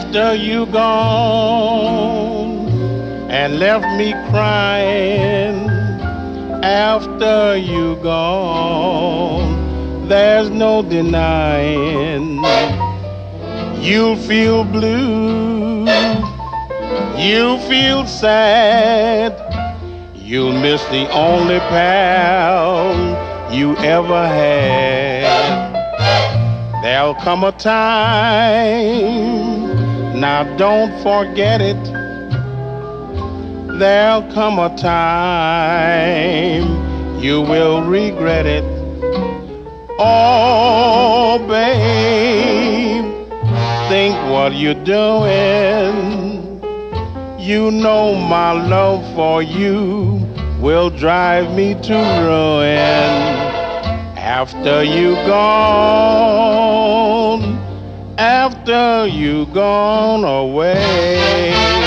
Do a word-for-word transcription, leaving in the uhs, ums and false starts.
After you gone and left me crying, after you gone, there's no denying you'll feel blue, you'll feel sad, you'll miss the only pal you ever had. There'll come a time, now don't forget it. There'll come a time you will regret it. Oh, babe, think what you're doing. You know my love for you will drive me to ruin. After you gone, after you gone away.